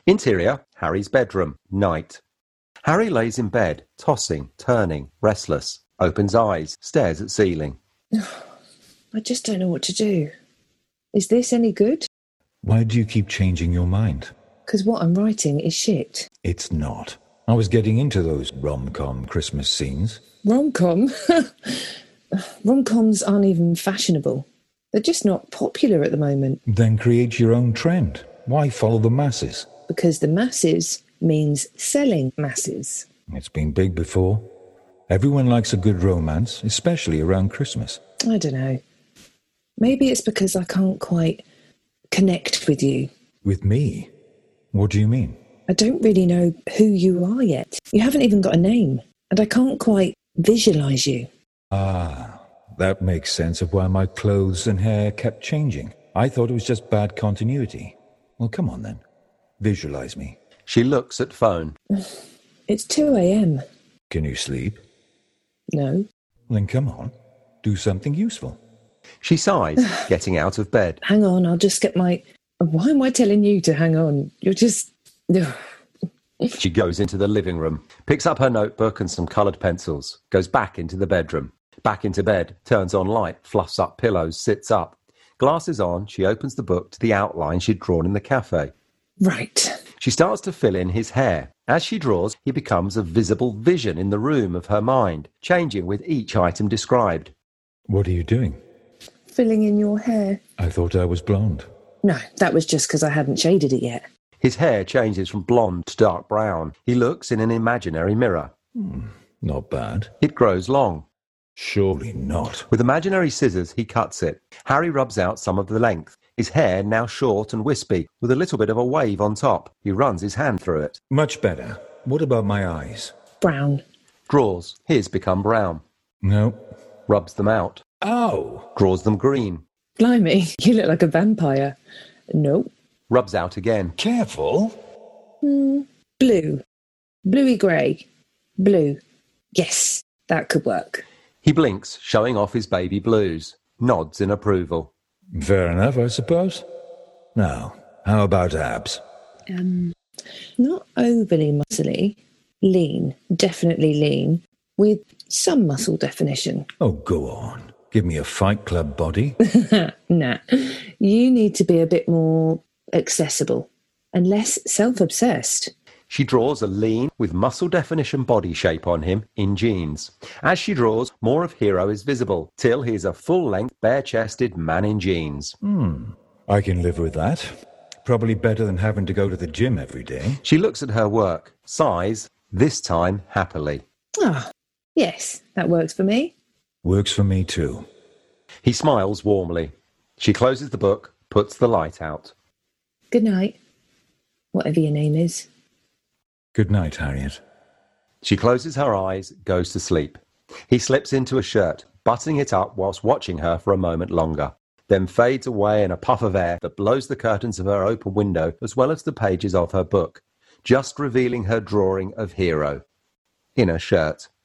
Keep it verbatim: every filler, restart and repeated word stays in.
Interior, Harry's bedroom, night. Harry lays in bed, tossing, turning, restless, opens eyes, stares at ceiling. I just don't know what to do. Is this any good? Why do you keep changing your mind? Because what I'm writing is shit. It's not. I was getting into those rom-com Christmas scenes. Rom-com? Rom-coms aren't even fashionable. They're just not popular at the moment. Then create your own trend. Why follow the masses? Because the masses means selling masses. It's been big before. Everyone likes a good romance, especially around Christmas. I don't know. Maybe it's because I can't quite connect with you. With me? What do you mean? I don't really know who you are yet. You haven't even got a name, and I can't quite visualise you. Ah, that makes sense of why my clothes and hair kept changing. I thought it was just bad continuity. Well, come on then. Visualise me. She looks at phone. It's two a.m. Can you sleep? No. Then come on. Do something useful. She sighs, getting out of bed. Hang on, I'll just get my... Why am I telling you to hang on? You're just... She goes into the living room, picks up her notebook and some coloured pencils, goes back into the bedroom, back into bed, turns on light, fluffs up pillows, sits up. Glasses on, she opens the book to the outline she'd drawn in the cafe. Right. She starts to fill in his hair. As she draws, he becomes a visible vision in the room of her mind, changing with each item described. What are you doing? Filling in your hair. I thought I was blonde. No, that was just because I hadn't shaded it yet. His hair changes from blonde to dark brown. He looks in an imaginary mirror. Hmm, not bad. It grows long. Surely not. With imaginary scissors, he cuts it. Harry rubs out some of the length. His hair now short and wispy, with a little bit of a wave on top. He runs his hand through it. Much better. What about my eyes? Brown. Draws. His become brown. No. Rubs them out. Ow! Draws them green. Blimey, you look like a vampire. Nope. Rubs out again. Careful. Hmm. Blue. Bluey grey. Blue. Yes, that could work. He blinks, showing off his baby blues. Nods in approval. Fair enough, I suppose. Now, how about abs? Um, not overly muscly. Lean. Definitely lean. With some muscle definition. Oh, go on. Give me a Fight Club body. Nah. You need to be a bit more accessible and less self-obsessed. She draws a lean, with muscle definition body shape on him in jeans. As she draws, more of Hero is visible, till he is a full-length, bare-chested man in jeans. Hmm. I can live with that. Probably better than having to go to the gym every day. She looks at her work, sighs, this time happily. Ah, yes, that works for me. Works for me too. He smiles warmly. She closes the book, puts the light out. Good night, whatever your name is. Good night, Harriet. She closes her eyes, goes to sleep. He slips into a shirt, buttoning it up whilst watching her for a moment longer, then fades away in a puff of air that blows the curtains of her open window as well as the pages of her book, just revealing her drawing of Hero in a shirt.